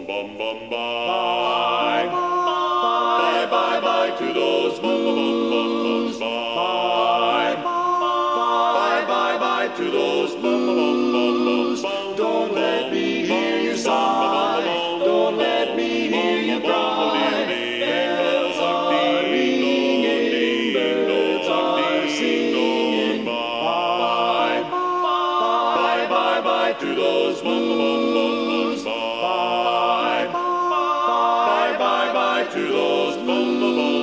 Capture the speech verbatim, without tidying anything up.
bum bum bye. Bye bye bye to those bum bum bum bums. Bye. Bye bye bye to those bum bum bum bums. Don't let me hear you sigh. Don't let me hear you cry. Bells are ringing, birds are singing. Bye. Bye bye bye to those bum bum bum bums. Bye. Bye bye bye to those bum bum bum.